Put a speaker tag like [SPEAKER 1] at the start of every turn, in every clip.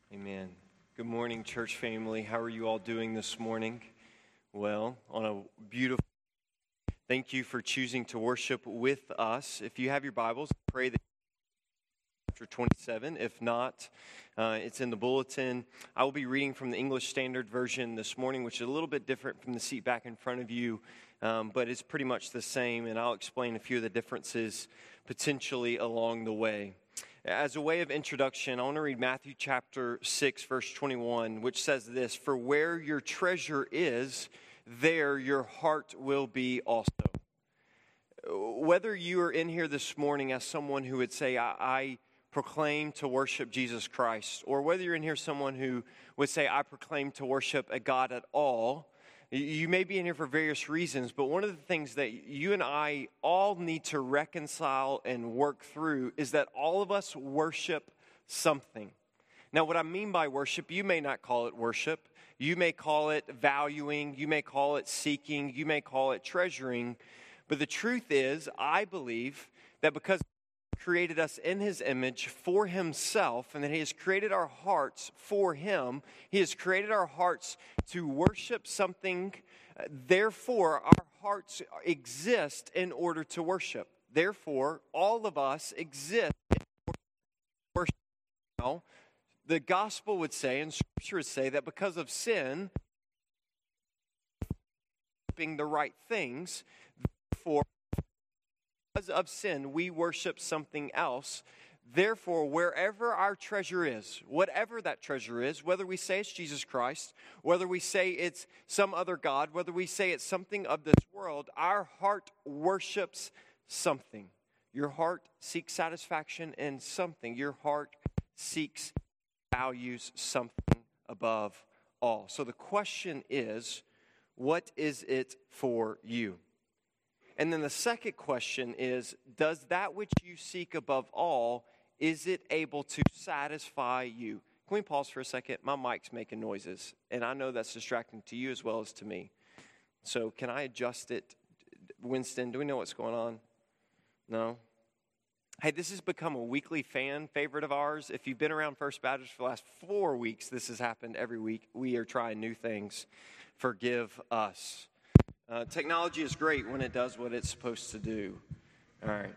[SPEAKER 1] Amen. Good morning, church family. How are you all doing this morning? Well, on a beautiful thank you for choosing to worship with us. If you have your Bibles, pray that chapter 27. If not, it's in the bulletin. I will be reading from the English Standard Version this morning, which is a little bit different from the seat back in front of you, but it's pretty much the same, and I'll explain a few of the differences potentially along the way. As a way of introduction, I want to read Matthew chapter 6, verse 21, which says this: "For where your treasure is, there your heart will be also." Whether you are in here this morning as someone who would say, I proclaim to worship Jesus Christ, or whether you're in here someone who would say, I proclaim to worship a God at all, you may be in here for various reasons, but one of the things that you and I all need to reconcile and work through is that all of us worship something. Now, what I mean by worship, you may not call it worship. You may call it valuing. You may call it seeking. You may call it treasuring. But the truth is, I believe that because He created us in His image for Himself, and that He has created our hearts for Him, He has created our hearts to worship something. Therefore, our hearts exist in order to worship. Therefore, all of us exist in order to worship. Now, the gospel would say, and Scripture would say, that because of sin, worshiping the right things, therefore, because of sin, we worship something else. Therefore, wherever our treasure is, whatever that treasure is, whether we say it's Jesus Christ, whether we say it's some other God, whether we say it's something of this world, our heart worships something. Your heart seeks satisfaction in something. Your heart values something above all. So the question is, what is it for you? And then the second question is, does that which you seek above all, is it able to satisfy you? Can we pause for a second? My mic's making noises, and I know that's distracting to you as well as to me. So can I adjust it? Winston, do we know what's going on? No? Hey, this has become a weekly fan favorite of ours. If you've been around First Baptist for the last 4 weeks, this has happened every week. We are trying new things. Forgive us. Technology is great when it does what it's supposed to do. All right.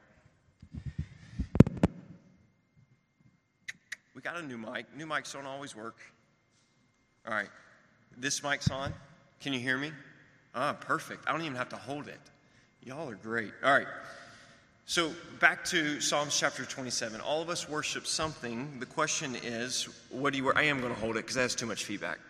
[SPEAKER 1] We got a new mic. New mics don't always work. All right. This mic's on. Can you hear me? Perfect. I don't even have to hold it. Y'all are great. All right. So back to Psalms chapter 27. All of us worship something. The question is, what do you worship? I am going to hold it because that has too much feedback.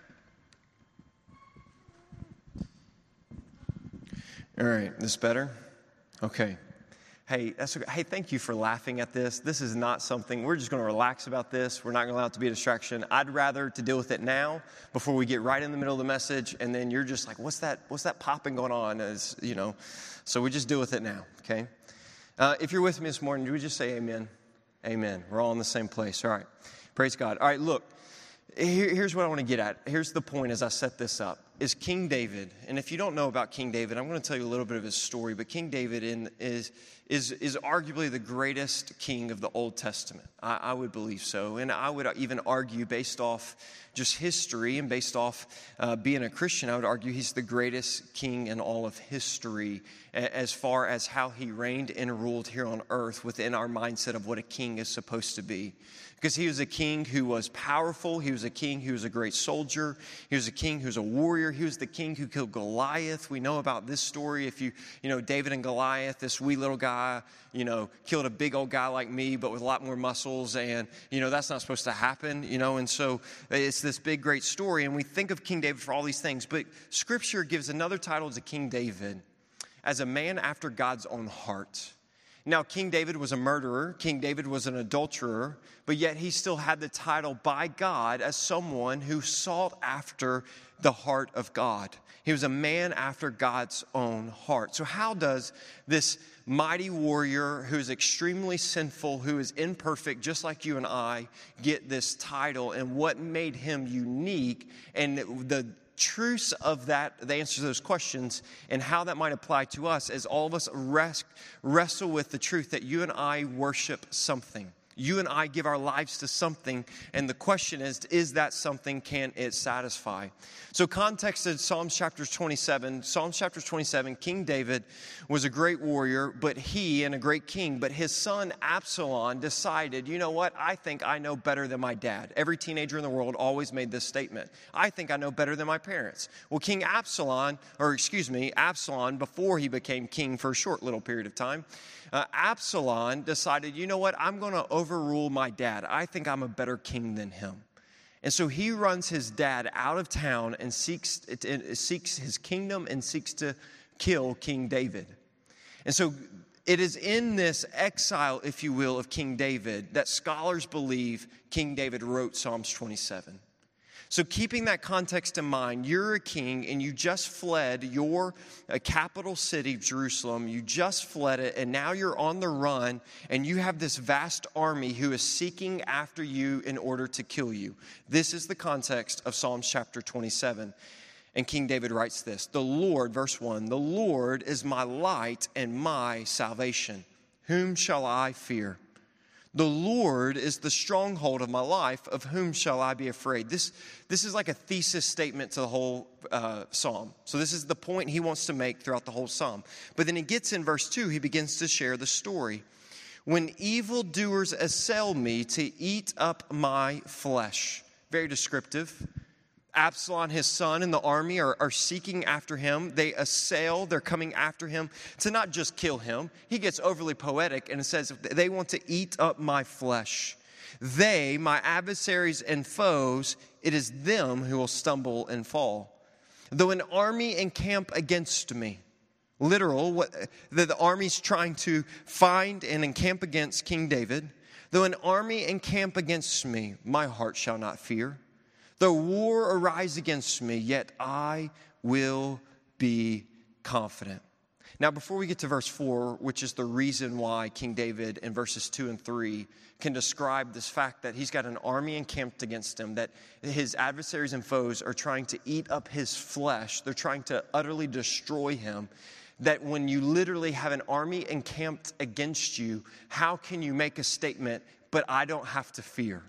[SPEAKER 1] All right, this better? Okay. Hey, that's okay. Hey, thank you for laughing at this. This is not something, we're just going to relax about this. We're not going to allow it to be a distraction. I'd rather to deal with it now before we get right in the middle of the message, and then you're just like, what's that popping going on? As you know, so we just deal with it now, okay? If you're with me this morning, do we just say amen? Amen. We're all in the same place. All right. Praise God. All right, look. Here's what I want to get at. Here's the point as I set this up. Is King David, and if you don't know about King David, I'm going to tell you a little bit of his story, but King David is arguably the greatest king of the Old Testament. I would believe so, and I would even argue based off just history and based off being a Christian, I would argue he's the greatest king in all of history as far as how he reigned and ruled here on earth within our mindset of what a king is supposed to be. Because he was a king who was powerful. He was a king who was a great soldier. He was a king who was a warrior. He was the king who killed Goliath. We know about this story. If you know, David and Goliath, this wee little guy, killed a big old guy like me, but with a lot more muscles. And, that's not supposed to happen, And so it's this big, great story. And we think of King David for all these things. But Scripture gives another title to King David as a man after God's own heart. Now, King David was a murderer. King David was an adulterer, but yet he still had the title by God as someone who sought after the heart of God. He was a man after God's own heart. So how does this mighty warrior who is extremely sinful, who is imperfect, just like you and I, get this title, and what made him unique, and the truths of that, the answers to those questions, and how that might apply to us as all of us wrestle with the truth that you and I worship something. You and I give our lives to something, and the question is that something, can it satisfy? So context is Psalms chapter 27. Psalms chapter 27, King David was a great warrior, and a great king, but his son Absalom decided, you know what, I think I know better than my dad. Every teenager in the world always made this statement. I think I know better than my parents. Well, Absalom, before he became king for a short little period of time, Absalom decided, you know what, I'm going to overrule my dad. I think I'm a better king than him. And so he runs his dad out of town and seeks his kingdom and seeks to kill King David. And so it is in this exile, if you will, of King David that scholars believe King David wrote Psalms 27. So keeping that context in mind, you're a king and you just fled your capital city, Jerusalem. You just fled it, and now you're on the run, and you have this vast army who is seeking after you in order to kill you. This is the context of Psalms chapter 27. And King David writes this, the Lord, verse 1, the Lord is my light and my salvation. Whom shall I fear? The Lord is the stronghold of my life. Of whom shall I be afraid? This is like a thesis statement to the whole psalm. So this is the point he wants to make throughout the whole psalm. But then he gets in verse 2, he begins to share the story. When evildoers assail me to eat up my flesh. Very descriptive. Absalom, his son, and the army are seeking after him. They assail, they're coming after him to not just kill him. He gets overly poetic and it says, they want to eat up my flesh. They, my adversaries and foes, it is them who will stumble and fall. Though an army encamp against me, literal, the army's trying to find and encamp against King David. Though an army encamp against me, my heart shall not fear. Though war arise against me, yet I will be confident. Now, before we get to verse 4, which is the reason why King David in verses 2 and 3 can describe this fact that he's got an army encamped against him, that his adversaries and foes are trying to eat up his flesh. They're trying to utterly destroy him. That when you literally have an army encamped against you, how can you make a statement, but I don't have to fear?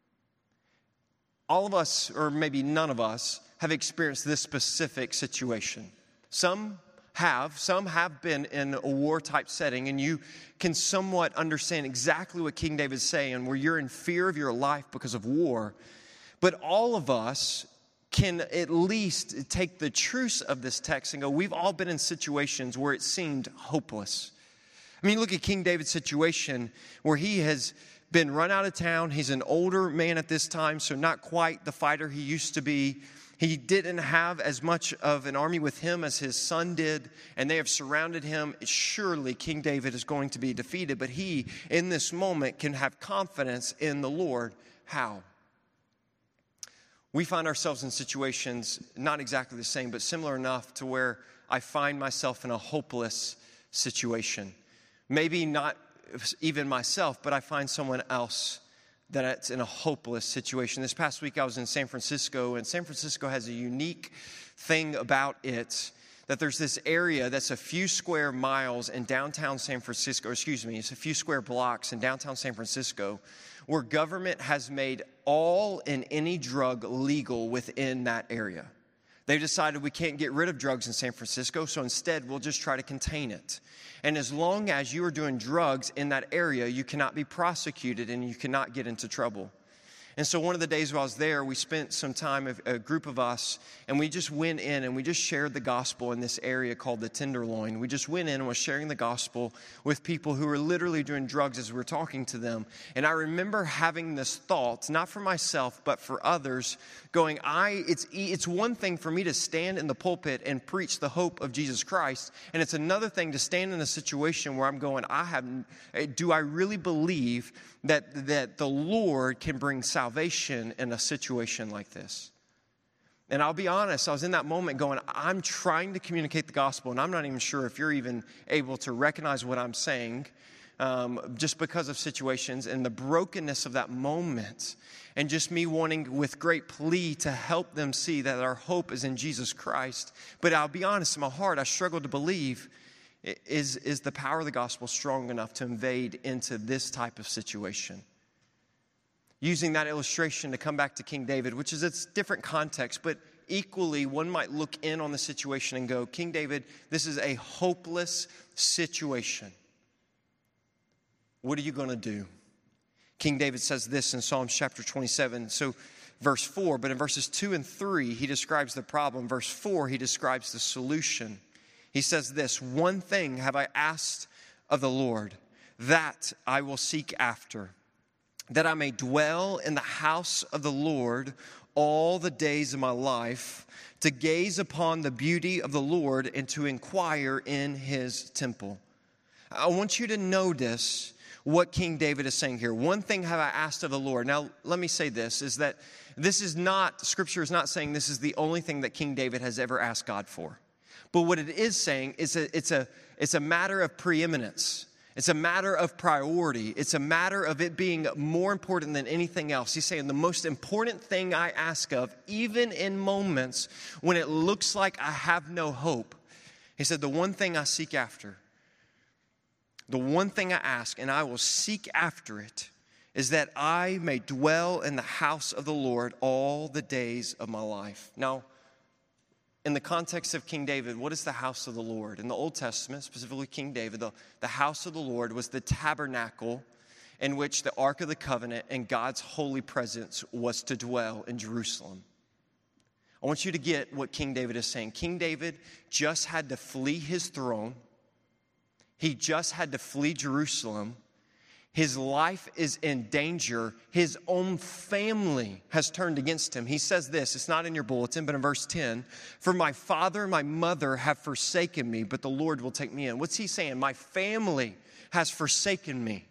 [SPEAKER 1] All of us, or maybe none of us, have experienced this specific situation. Some have been in a war-type setting, and you can somewhat understand exactly what King David's saying, where you're in fear of your life because of war. But all of us can at least take the truth of this text and go, we've all been in situations where it seemed hopeless. I mean, look at King David's situation where he has been run out of town. He's an older man at this time, so not quite the fighter he used to be. He didn't have as much of an army with him as his son did, and they have surrounded him. Surely King David is going to be defeated, but he, in this moment, can have confidence in the Lord. How? We find ourselves in situations not exactly the same, but similar enough to where I find myself in a hopeless situation. Maybe not even myself, but I find someone else that's in a hopeless situation. This past week I was in San Francisco, and San Francisco has a unique thing about it, that there's this area that's a few square miles in downtown San Francisco, it's a few square blocks in downtown San Francisco, where government has made all and any drug legal within that area. They've decided we can't get rid of drugs in San Francisco, so instead we'll just try to contain it. And as long as you are doing drugs in that area, you cannot be prosecuted and you cannot get into trouble. And so one of the days while I was there, we spent some time, a group of us, and we just went in and we just shared the gospel in this area called the Tenderloin. We just went in and was sharing the gospel with people who were literally doing drugs as we were talking to them. And I remember having this thought, not for myself, but for others, going, it's one thing for me to stand in the pulpit and preach the hope of Jesus Christ, and it's another thing to stand in a situation where I'm going, do I really believe that the Lord can bring salvation in a situation like this? And I'll be honest, I was in that moment going, I'm trying to communicate the gospel, and I'm not even sure if you're even able to recognize what I'm saying, just because of situations and the brokenness of that moment, and just me wanting with great plea to help them see that our hope is in Jesus Christ. But I'll be honest, in my heart, I struggle to believe, is the power of the gospel strong enough to invade into this type of situation? using that illustration to come back to King David, which is its different context, but equally one might look in on the situation and go, King David, this is a hopeless situation. What are you going to do? King David says this in Psalms chapter 27, so verse 4, but in verses 2 and 3, he describes the problem. Verse 4, he describes the solution. He says this, one thing have I asked of the Lord, that I will seek after, that I may dwell in the house of the Lord all the days of my life, to gaze upon the beauty of the Lord and to inquire in his temple. I want you to notice what King David is saying here. One thing have I asked of the Lord. Now, let me say this, is that this is not, Scripture is not saying this is the only thing that King David has ever asked God for. But what it is saying is it's a matter of preeminence. It's a matter of priority. It's a matter of it being more important than anything else. He's saying the most important thing I ask of, even in moments when it looks like I have no hope. He said, the one thing I seek after, the one thing I ask, and I will seek after it, is that I may dwell in the house of the Lord all the days of my life. Now, in the context of King David, what is the house of the Lord? In the Old Testament, specifically King David, the house of the Lord was the tabernacle in which the Ark of the Covenant and God's holy presence was to dwell in Jerusalem. I want you to get what King David is saying. King David just had to flee his throne. He just had to flee Jerusalem. His life is in danger. His own family has turned against him. He says this, it's not in your bulletin, but in verse 10, for my father and my mother have forsaken me, but the Lord will take me in. What's he saying? My family has forsaken me.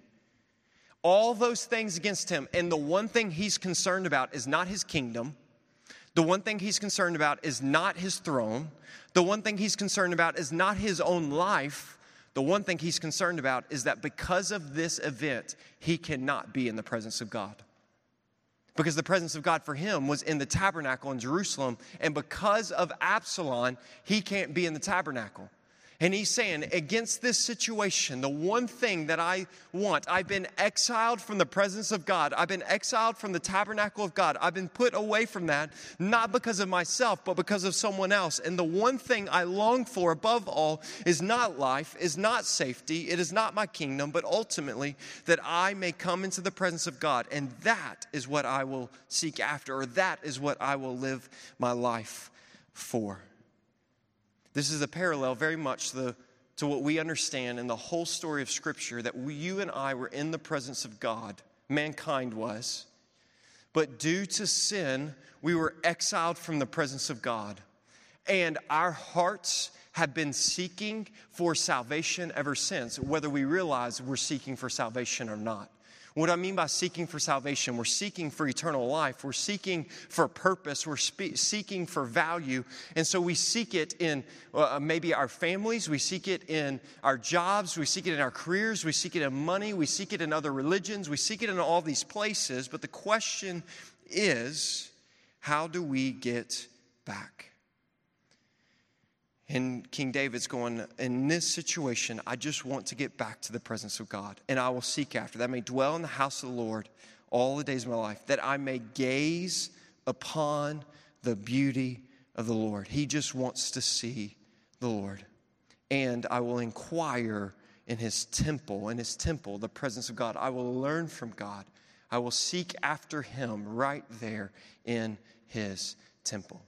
[SPEAKER 1] All those things against him. And the one thing he's concerned about is not his kingdom. The one thing he's concerned about is not his throne. The one thing he's concerned about is not his own life. The one thing he's concerned about is that because of this event, he cannot be in the presence of God. Because the presence of God for him was in the tabernacle in Jerusalem. And because of Absalom, he can't be in the tabernacle. And he's saying, against this situation, the one thing that I want, I've been exiled from the presence of God. I've been exiled from the tabernacle of God. I've been put away from that, not because of myself, but because of someone else. And the one thing I long for above all is not life, is not safety, it is not my kingdom, but ultimately that I may come into the presence of God. And that is what I will seek after, or that is what I will live my life for. This is a parallel very much to what we understand in the whole story of Scripture, that you and I were in the presence of God. Mankind was. But due to sin, we were exiled from the presence of God. And our hearts have been seeking for salvation ever since, whether we realize we're seeking for salvation or not. What I mean by seeking for salvation, we're seeking for eternal life. We're seeking for purpose. We're seeking for value. And so we seek it in maybe our families. We seek it in our jobs. We seek it in our careers. We seek it in money. We seek it in other religions. We seek it in all these places. But the question is, how do we get back? And King David's going, in this situation, I just want to get back to the presence of God. And I will seek after that. I may dwell in the house of the Lord all the days of my life, that I may gaze upon the beauty of the Lord. He just wants to see the Lord. And I will inquire in his temple, the presence of God. I will learn from God. I will seek after him right there in his temple.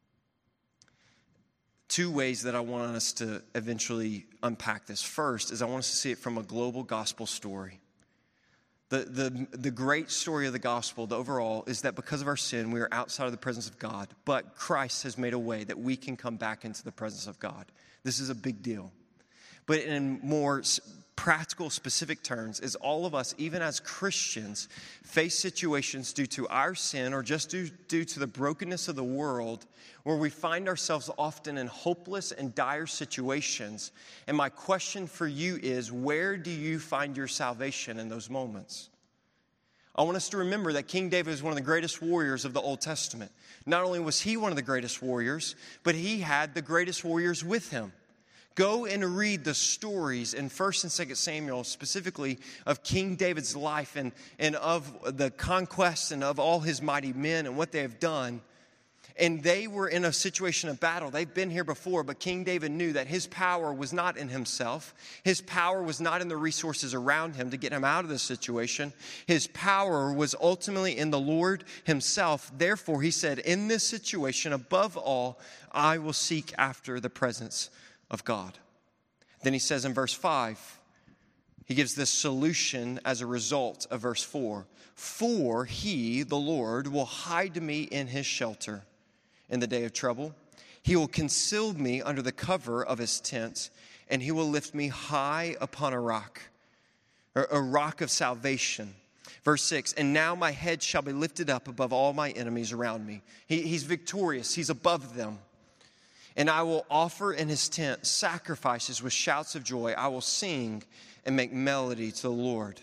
[SPEAKER 1] Two ways that I want us to eventually unpack this. First is I want us to see it from a global gospel story. The great story of the gospel, the overall, is that because of our sin, we are outside of the presence of God. But Christ has made a way that we can come back into the presence of God. This is a big deal. But in more practical, specific terms, is all of us, even as Christians, face situations due to our sin or just due to the brokenness of the world where we find ourselves often in hopeless and dire situations. And my question for you is, where do you find your salvation in those moments? I want us to remember that King David is one of the greatest warriors of the Old Testament. Not only was he one of the greatest warriors, but he had the greatest warriors with him. Go and read the stories in 1 and 2 Samuel, specifically of King David's life and of the conquest and of all his mighty men and what they have done. And they were in a situation of battle. They've been here before, but King David knew that his power was not in himself. His power was not in the resources around him to get him out of this situation. His power was ultimately in the Lord himself. Therefore, he said, in this situation, above all, I will seek after the presence of God. Then he says in verse 5, he gives this solution as a result of verse 4. For he, the Lord, will hide me in his shelter in the day of trouble. He will conceal me under the cover of his tent, and he will lift me high upon a rock of salvation. Verse 6, and now my head shall be lifted up above all my enemies around me. He's victorious. He's above them. And I will offer in his tent sacrifices with shouts of joy. I will sing and make melody to the Lord.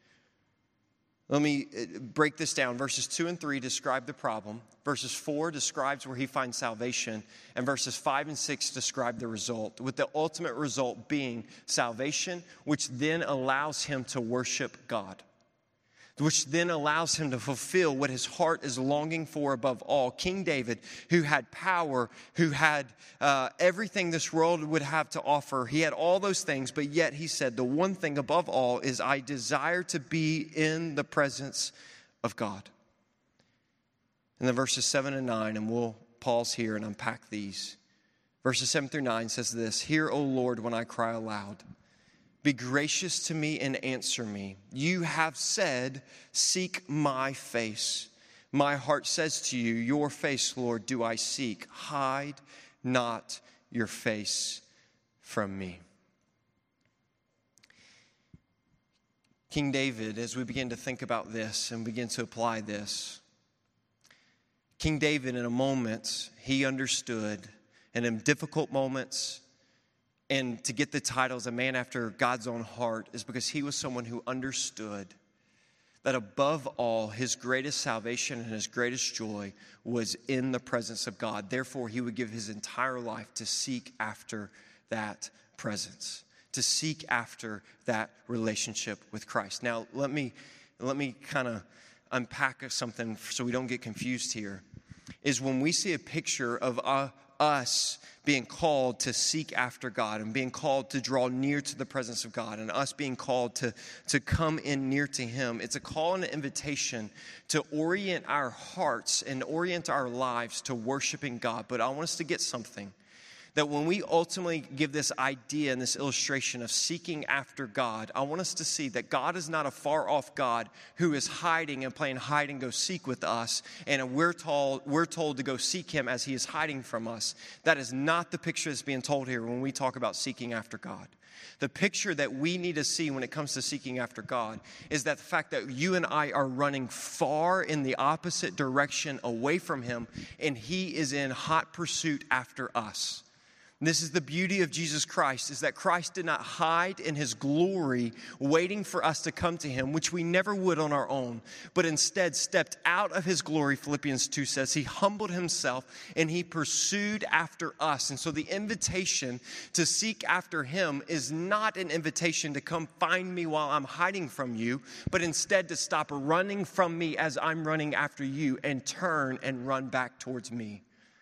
[SPEAKER 1] Let me break this down. Verses 2 and 3 describe the problem. Verses 4 describes where he finds salvation. And verses 5 and 6 describe the result, with the ultimate result being salvation, which then allows him to worship God, which then allows him to fulfill what his heart is longing for above all. King David, who had power, who had everything this world would have to offer. He had all those things, but yet he said, the one thing above all is I desire to be in the presence of God. And then verses 7 and 9, and we'll pause here and unpack these. Verses 7 through 9 says this, hear, O Lord, when I cry aloud. Be gracious to me and answer me. You have said, seek my face. My heart says to you, your face, Lord, do I seek. Hide not your face from me. King David, as we begin to think about this and begin to apply this, King David, in a moment, he understood, and in difficult moments, and to get the title as a man after God's own heart is because he was someone who understood that above all, his greatest salvation and his greatest joy was in the presence of God. Therefore, he would give his entire life to seek after that presence, to seek after that relationship with Christ. Now, let me kind of unpack something so we don't get confused here, is when we see a picture of us being called to seek after God and being called to draw near to the presence of God and us being called to come in near to him. It's a call and an invitation to orient our hearts and orient our lives to worshiping God. But I want us to get something, that when we ultimately give this idea and this illustration of seeking after God, I want us to see that God is not a far-off God who is hiding and playing hide and go seek with us, and we're told to go seek him as he is hiding from us. That is not the picture that's being told here when we talk about seeking after God. The picture that we need to see when it comes to seeking after God is that the fact that you and I are running far in the opposite direction away from him, and he is in hot pursuit after us. This is the beauty of Jesus Christ, is that Christ did not hide in his glory waiting for us to come to him, which we never would on our own, but instead stepped out of his glory. Philippians 2 says he humbled himself and he pursued after us. And so the invitation to seek after him is not an invitation to come find me while I'm hiding from you, but instead to stop running from me as I'm running after you and turn and run back towards me.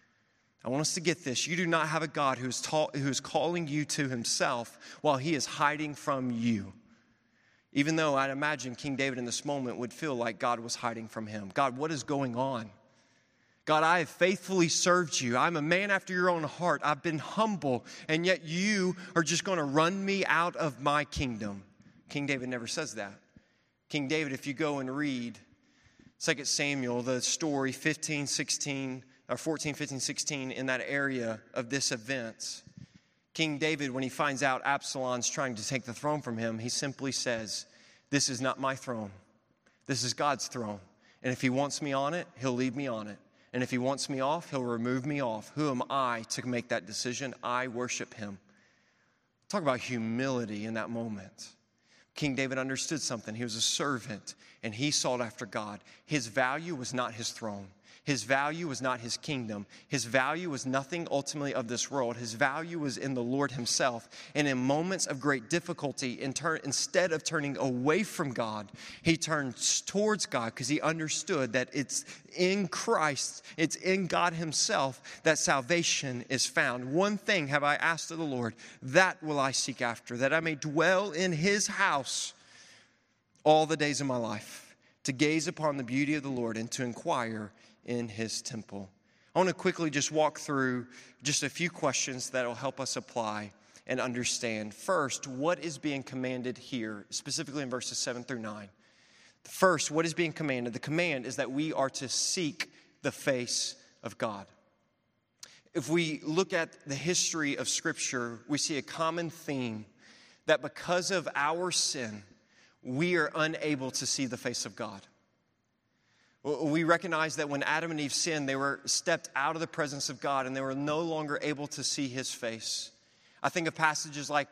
[SPEAKER 1] I want us to get this. You do not have a God who is calling you to himself while he is hiding from you. Even though I'd imagine King David in this moment would feel like God was hiding from him. God, what is going on? God, I have faithfully served you. I'm a man after your own heart. I've been humble, and yet you are just going to run me out of my kingdom. King David never says that. King David, if you go and read 2 Samuel, the story 14, 15, 16, in that area of this event, King David, when he finds out Absalom's trying to take the throne from him, he simply says, this is not my throne. This is God's throne. And if he wants me on it, he'll leave me on it. And if he wants me off, he'll remove me off. Who am I to make that decision? I worship him. Talk about humility in that moment. King David understood something. He was a servant, and he sought after God. His value was not his throne. His value was not his kingdom. His value was nothing ultimately of this world. His value was in the Lord himself. And in moments of great difficulty, instead of turning away from God, he turned towards God because he understood that it's in Christ, it's in God himself that salvation is found. One thing have I asked of the Lord, that will I seek after, that I may dwell in his house all the days of my life, to gaze upon the beauty of the Lord and to inquire in his temple. I want to quickly just walk through just a few questions that will help us apply and understand. First, what is being commanded here, specifically in verses 7 through 9? First, what is being commanded? The command is that we are to seek the face of God. If we look at the history of Scripture, we see a common theme that because of our sin, we are unable to see the face of God. We recognize that when Adam and Eve sinned, they were stepped out of the presence of God and they were no longer able to see his face. I think of passages like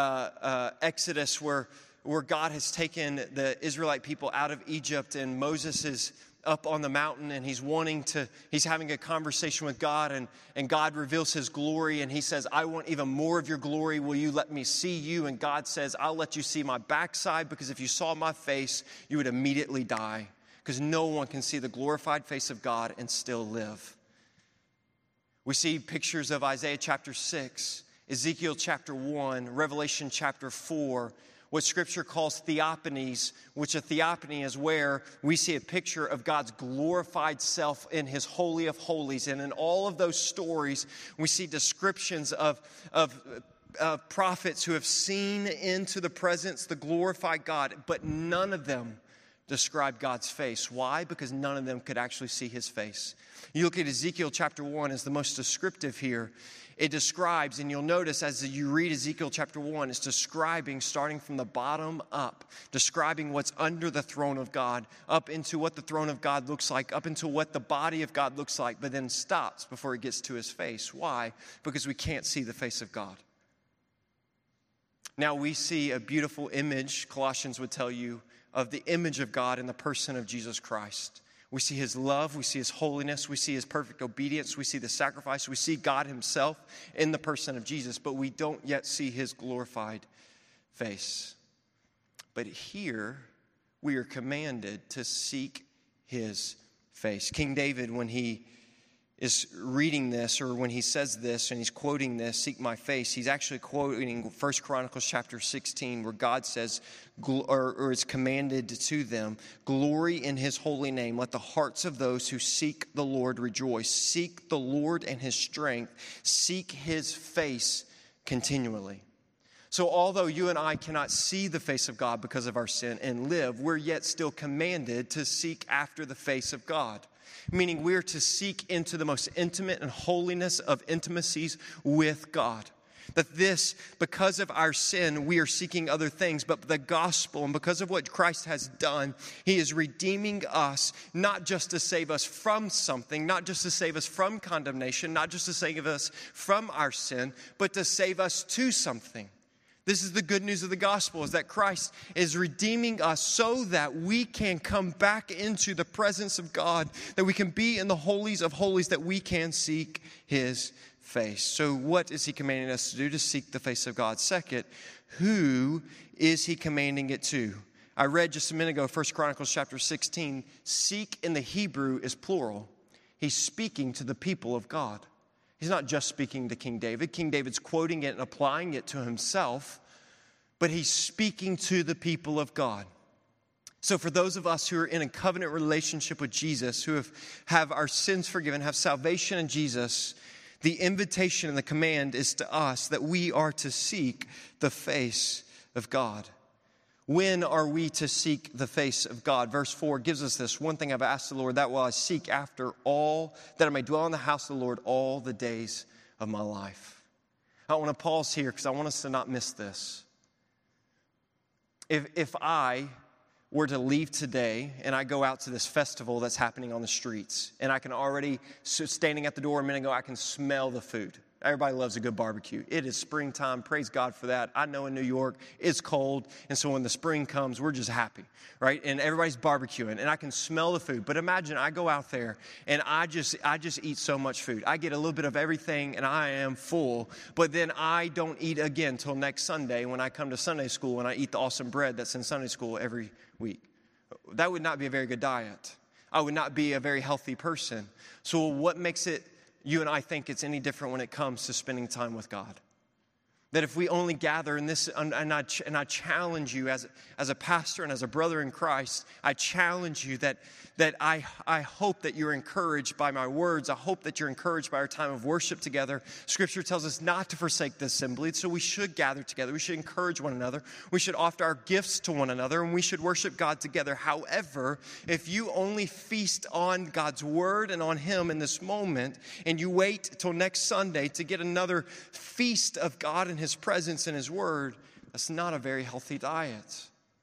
[SPEAKER 1] Exodus where God has taken the Israelite people out of Egypt and Moses is up on the mountain and he's having a conversation with God and God reveals his glory and he says, I want even more of your glory. Will you let me see you? And God says, I'll let you see my backside because if you saw my face, you would immediately die. Because no one can see the glorified face of God and still live. We see pictures of Isaiah chapter 6, Ezekiel chapter 1, Revelation chapter 4, what Scripture calls theophanies, which a theophany is where we see a picture of God's glorified self in his Holy of Holies. And in all of those stories, we see descriptions of prophets who have seen into the presence, the glorified God, but none of them describe God's face. Why? Because none of them could actually see his face. You look at Ezekiel chapter 1 as the most descriptive here. It describes, and you'll notice as you read Ezekiel chapter 1, it's describing, starting from the bottom up, describing what's under the throne of God, up into what the throne of God looks like, up into what the body of God looks like, but then stops before it gets to his face. Why? Because we can't see the face of God. Now we see a beautiful image, Colossians would tell you, of the image of God in the person of Jesus Christ. We see his love, we see his holiness, we see his perfect obedience, we see the sacrifice, we see God himself in the person of Jesus, but we don't yet see his glorified face. But here, we are commanded to seek his face. King David, when he is reading this, or when he says this and he's quoting this, seek my face, he's actually quoting 1 Chronicles chapter 16 where God says, or it's commanded to them, glory in his holy name. Let the hearts of those who seek the Lord rejoice. Seek the Lord and his strength. Seek his face continually. So although you and I cannot see the face of God because of our sin and live, we're yet still commanded to seek after the face of God. Meaning we're to seek into the most intimate and holiness of intimacies with God. That this, because of our sin, we are seeking other things. But the gospel, and because of what Christ has done, he is redeeming us, not just to save us from something, not just to save us from condemnation, not just to save us from our sin, but to save us to something. This is the good news of the gospel, is that Christ is redeeming us so that we can come back into the presence of God, that we can be in the holies of holies, that we can seek his face. So what is he commanding us to do? To seek the face of God. Second, who is he commanding it to? I read just a minute ago, 1 Chronicles chapter 16. Seek in the Hebrew is plural. He's speaking to the people of God. He's not just speaking to King David. King David's quoting it and applying it to himself, but he's speaking to the people of God. So for those of us who are in a covenant relationship with Jesus, who have our sins forgiven, have salvation in Jesus, the invitation and the command is to us that we are to seek the face of God. When are we to seek the face of God? Verse 4 gives us this. One thing I've asked the Lord, that will I seek after all, that I may dwell in the house of the Lord all the days of my life. I want to pause here because I want us to not miss this. If I were to leave today and I go out to this festival that's happening on the streets, and I can already, standing at the door a minute ago, I can smell the food. Everybody loves a good barbecue. It is springtime. Praise God for that. I know in New York, it's cold. And so when the spring comes, we're just happy, right? And everybody's barbecuing, and I can smell the food. But imagine I go out there, and I just eat so much food. I get a little bit of everything, and I am full. But then I don't eat again till next Sunday when I come to Sunday school, and I eat the awesome bread that's in Sunday school every week. That would not be a very good diet. I would not be a very healthy person. So what makes it you and I think it's any different when it comes to spending time with God? That if we only gather in this, and I challenge you as a pastor and as a brother in Christ, I challenge you that I hope that you're encouraged by my words. I hope that you're encouraged by our time of worship together. Scripture tells us not to forsake the assembly, so we should gather together. We should encourage one another. We should offer our gifts to one another, and we should worship God together. However, if you only feast on God's word and on Him in this moment, and you wait till next Sunday to get another feast of God and His presence and His word, that's not a very healthy diet.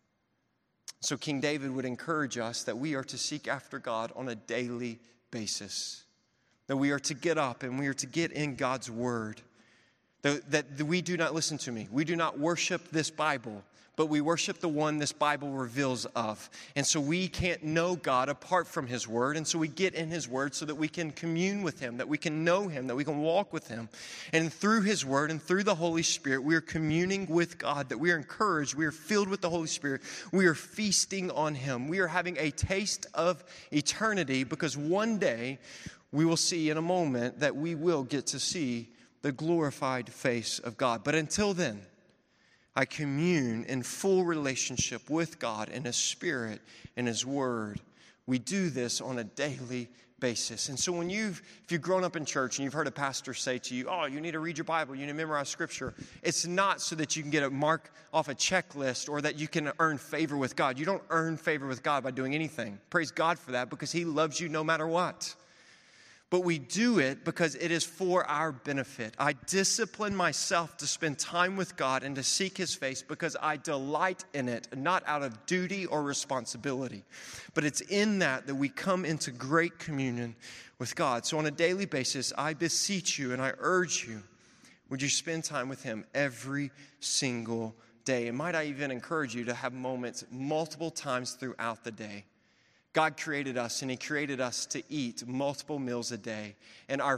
[SPEAKER 1] So King David would encourage us that we are to seek after God on a daily basis. That we are to get up and we are to get in God's word. That we do not, listen to me, we do not worship this Bible, but we worship the one this Bible reveals of. And so we can't know God apart from His word. And so we get in His word so that we can commune with Him, that we can know Him, that we can walk with Him. And through His word and through the Holy Spirit, we are communing with God, that we are encouraged, we are filled with the Holy Spirit, we are feasting on Him. We are having a taste of eternity, because one day we will see in a moment that we will get to see the glorified face of God. But until then, I commune in full relationship with God in His Spirit and His Word. We do this on a daily basis. And so if you've grown up in church and you've heard a pastor say to you, oh, you need to read your Bible, you need to memorize Scripture, it's not so that you can get a mark off a checklist or that you can earn favor with God. You don't earn favor with God by doing anything. Praise God for that, because He loves you no matter what. But we do it because it is for our benefit. I discipline myself to spend time with God and to seek His face because I delight in it, not out of duty or responsibility. But it's in that we come into great communion with God. So on a daily basis, I beseech you and I urge you, would you spend time with Him every single day? And might I even encourage you to have moments multiple times throughout the day. God created us, and He created us to eat multiple meals a day. And our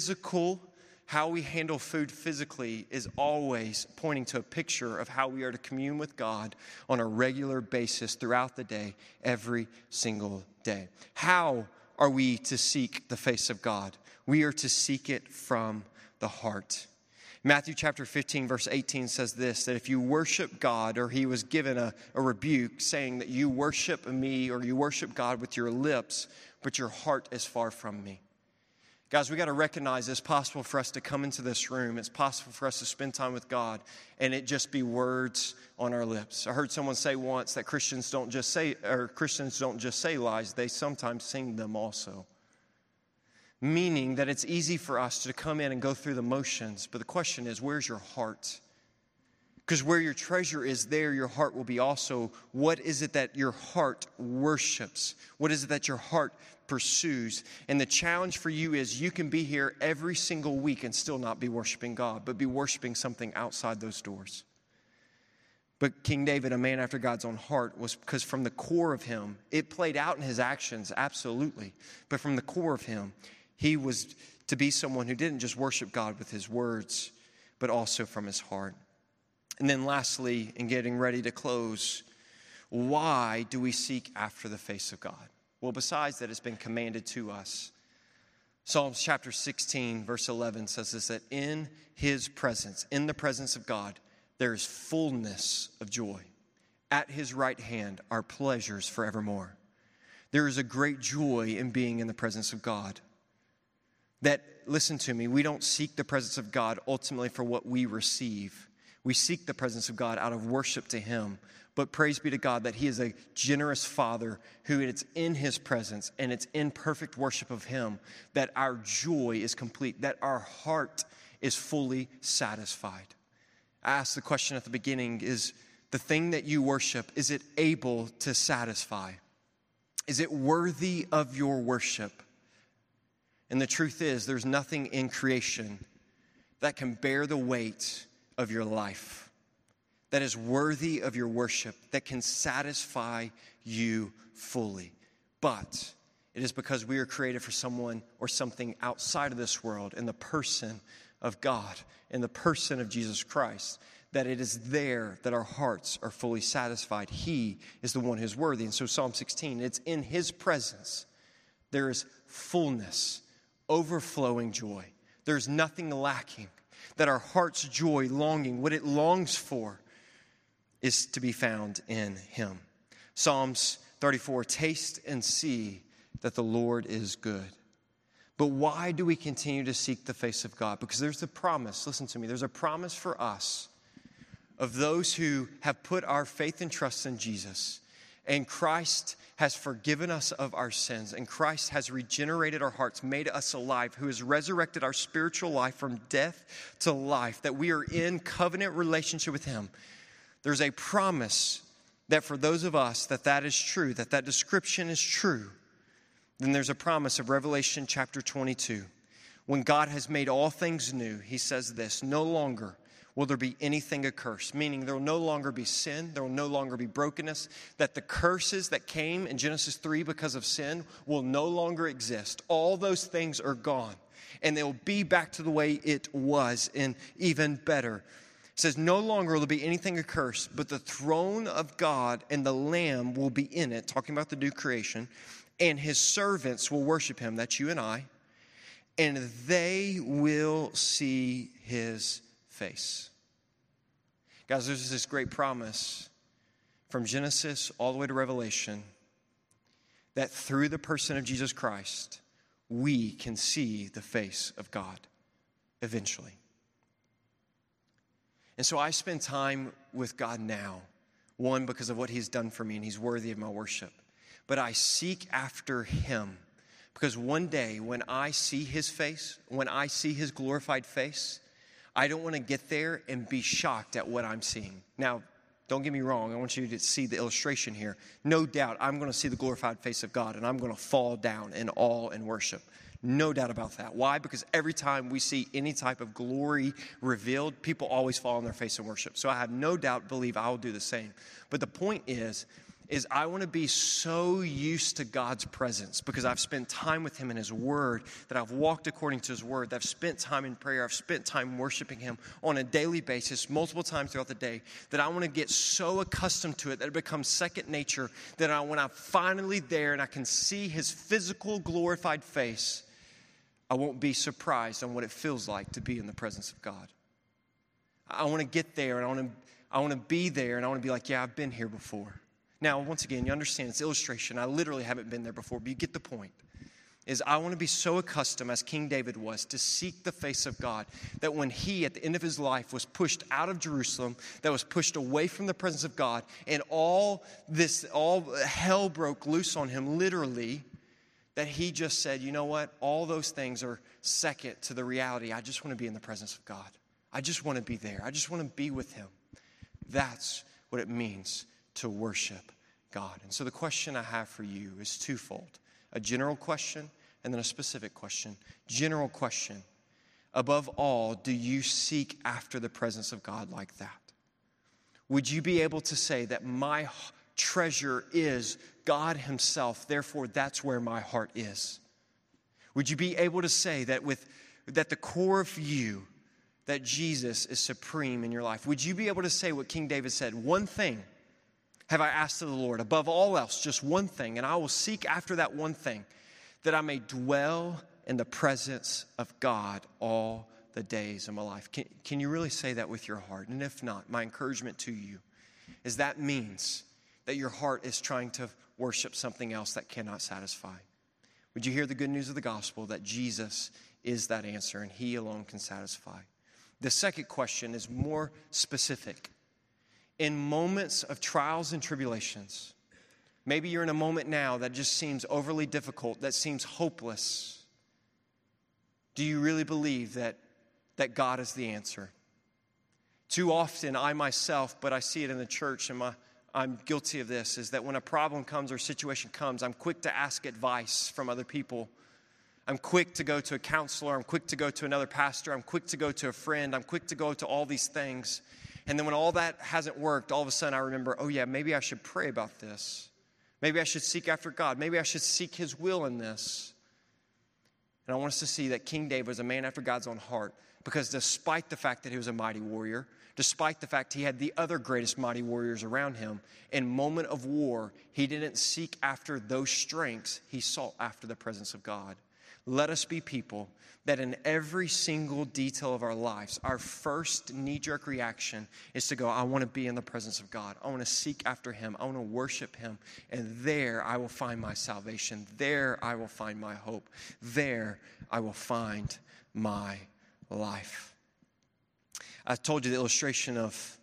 [SPEAKER 1] how we handle food physically is always pointing to a picture of how we are to commune with God on a regular basis throughout the day, every single day. How are we to seek the face of God? We are to seek it from the heart. Matthew chapter 15, verse 18 says this, that if you worship God, or He was given a rebuke saying that you worship me or you worship God with your lips, but your heart is far from me. Guys, we got to recognize it's possible for us to come into this room. It's possible for us to spend time with God and it just be words on our lips. I heard someone say once that Christians don't just say lies, they sometimes sing them also. Meaning that it's easy for us to come in and go through the motions. But the question is, where's your heart? Because where your treasure is, there your heart will be also. What is it that your heart worships? What is it that your heart pursues? And the challenge for you is you can be here every single week and still not be worshiping God, but be worshiping something outside those doors. But King David, a man after God's own heart, was because from the core of him, it played out in his actions, absolutely. But from the core of him, he was to be someone who didn't just worship God with his words, but also from his heart. And then lastly, in getting ready to close, why do we seek after the face of God? Well, besides that, it's been commanded to us. Psalms chapter 16, verse 11 says this, that in His presence, in the presence of God, there is fullness of joy. At His right hand are pleasures forevermore. There is a great joy in being in the presence of God. That, listen to me, we don't seek the presence of God ultimately for what we receive. We seek the presence of God out of worship to Him. But praise be to God that He is a generous Father who it's in His presence and it's in perfect worship of Him that our joy is complete, that our heart is fully satisfied. I asked the question at the beginning, is the thing that you worship, is it able to satisfy? Is it worthy of your worship? And the truth is, there's nothing in creation that can bear the weight of your life, that is worthy of your worship, that can satisfy you fully. But it is because we are created for someone or something outside of this world, in the person of God, in the person of Jesus Christ, that it is there that our hearts are fully satisfied. He is the one who's worthy. And so Psalm 16, it's in his presence there is fullness, overflowing joy. There's nothing lacking. That our heart's joy, longing, what it longs for, is to be found in him. Psalms 34, taste and see that the Lord is good. But why do we continue to seek the face of God? Because there's a promise, listen to me, there's a promise for us of those who have put our faith and trust in Jesus. And Christ has forgiven us of our sins. And Christ has regenerated our hearts, made us alive, who has resurrected our spiritual life from death to life, that we are in covenant relationship with him. There's a promise that for those of us that is true, that description is true. Then there's a promise of Revelation chapter 22. When God has made all things new, he says this, no longer will there be anything accursed, meaning there will no longer be sin, there will no longer be brokenness, that the curses that came in Genesis 3 because of sin will no longer exist. All those things are gone, and they'll be back to the way it was, and even better. It says, no longer will there be anything accursed, but the throne of God and the Lamb will be in it, talking about the new creation, and his servants will worship him, that's you and I, and they will see his face. Guys, there's this great promise from Genesis all the way to Revelation that through the person of Jesus Christ, we can see the face of God eventually. And so I spend time with God now, one, because of what he's done for me and he's worthy of my worship. But I seek after him because one day when I see his face, when I see his glorified face, I don't want to get there and be shocked at what I'm seeing. Now, don't get me wrong. I want you to see the illustration here. No doubt I'm going to see the glorified face of God and I'm going to fall down in awe and worship. No doubt about that. Why? Because every time we see any type of glory revealed, people always fall on their face in worship. So I have no doubt, believe I will do the same. But the point is I want to be so used to God's presence because I've spent time with him in his word, that I've walked according to his word, that I've spent time in prayer, I've spent time worshiping him on a daily basis, multiple times throughout the day, that I want to get so accustomed to it that it becomes second nature, that when I'm finally there and I can see his physical glorified face, I won't be surprised on what it feels like to be in the presence of God. I want to get there and I want to be there and I want to be like, yeah, I've been here before. Now, once again, you understand, it's illustration. I literally haven't been there before, but you get the point. Is I want to be so accustomed, as King David was, to seek the face of God, that when he, at the end of his life, was pushed out of Jerusalem, that was pushed away from the presence of God, and all hell broke loose on him, literally, that he just said, you know what? All those things are second to the reality. I just want to be in the presence of God. I just want to be there. I just want to be with him. That's what it means to worship God. And so the question I have for you is twofold. A general question and then a specific question. General question. Above all, do you seek after the presence of God like that? Would you be able to say that my treasure is God himself, therefore that's where my heart is? Would you be able to say that that the core of you, that Jesus is supreme in your life? Would you be able to say what King David said, one thing have I asked of the Lord, above all else, just one thing, and I will seek after that one thing, that I may dwell in the presence of God all the days of my life. Can you really say that with your heart? And if not, my encouragement to you is that means that your heart is trying to worship something else that cannot satisfy. Would you hear the good news of the gospel that Jesus is that answer and he alone can satisfy? The second question is more specific. In moments of trials and tribulations, maybe you're in a moment now that just seems overly difficult, that seems hopeless. Do you really believe that God is the answer? Too often, I myself, but I see it in the church, and I'm guilty of this, is that when a problem comes or situation comes, I'm quick to ask advice from other people. I'm quick to go to a counselor. I'm quick to go to another pastor. I'm quick to go to a friend. I'm quick to go to all these things. And then when all that hasn't worked, all of a sudden I remember, oh yeah, maybe I should pray about this. Maybe I should seek after God. Maybe I should seek His will in this. And I want us to see that King David was a man after God's own heart, because despite the fact that he was a mighty warrior, despite the fact he had the other greatest mighty warriors around him, in moment of war, he didn't seek after those strengths. He sought after the presence of God. Let us be people that in every single detail of our lives, our first knee-jerk reaction is to go, I want to be in the presence of God. I want to seek after Him. I want to worship Him. And there I will find my salvation. There I will find my hope. There I will find my life. I told you the illustration of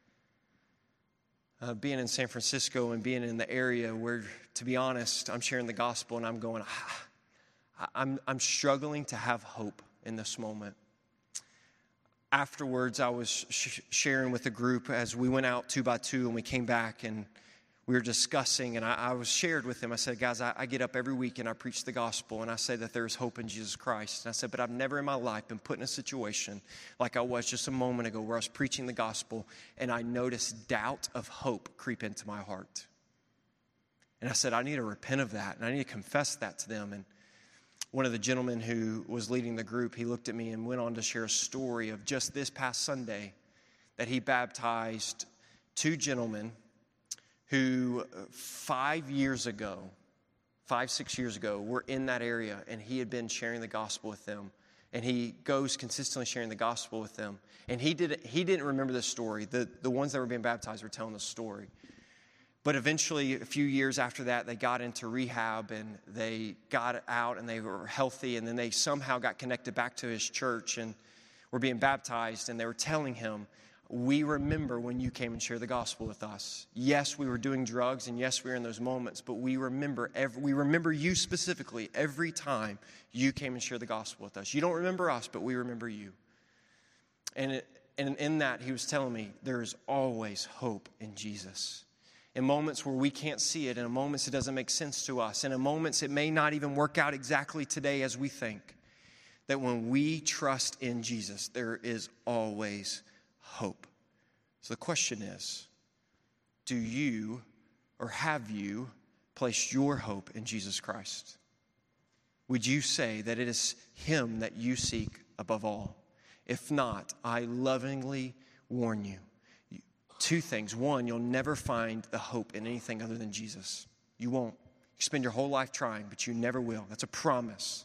[SPEAKER 1] being in San Francisco and being in the area where, to be honest, I'm sharing the gospel and I'm going, I'm struggling to have hope in this moment. Afterwards, I was sharing with the group as we went out 2 by 2 and we came back and we were discussing, and I was shared with them. I said, guys, I get up every week and I preach the gospel and I say that there is hope in Jesus Christ. And I said, but I've never in my life been put in a situation like I was just a moment ago where I was preaching the gospel and I noticed doubt of hope creep into my heart. And I said, I need to repent of that and I need to confess that to them. And one of the gentlemen who was leading the group, he looked at me and went on to share a story of just this past Sunday that he baptized 2 gentlemen who 5 years ago, 5-6 years ago, were in that area, and he had been sharing the gospel with them. And he goes consistently sharing the gospel with them. And he didn't remember the story. The ones that were being baptized were telling the story. But eventually, a few years after that, they got into rehab and they got out and they were healthy. And then they somehow got connected back to his church and were being baptized. And they were telling him, we remember when you came and shared the gospel with us. Yes, we were doing drugs and yes, we were in those moments. But we remember you specifically every time you came and shared the gospel with us. You don't remember us, but we remember you. And in that, he was telling me there is always hope in Jesus. In moments where we can't see it, in moments it doesn't make sense to us, and in moments it may not even work out exactly today as we think, that when we trust in Jesus, there is always hope. So the question is, do you or have you placed your hope in Jesus Christ? Would you say that it is Him that you seek above all? If not, I lovingly warn you. 2 things. 1, you'll never find the hope in anything other than Jesus. You won't. You spend your whole life trying, but you never will. That's a promise.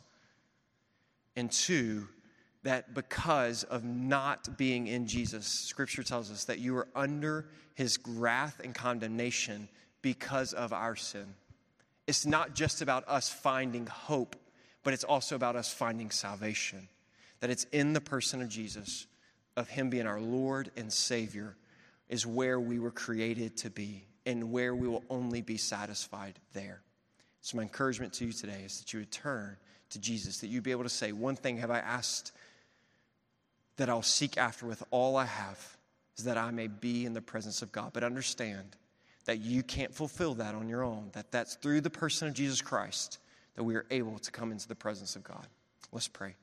[SPEAKER 1] And 2, that because of not being in Jesus, Scripture tells us that you are under His wrath and condemnation because of our sin. It's not just about us finding hope, but it's also about us finding salvation. That it's in the person of Jesus, of Him being our Lord and Savior, is where we were created to be and where we will only be satisfied there. So my encouragement to you today is that you would turn to Jesus, that you'd be able to say, one thing have I asked that I'll seek after with all I have, is that I may be in the presence of God. But understand that you can't fulfill that on your own, that that's through the person of Jesus Christ that we are able to come into the presence of God. Let's pray.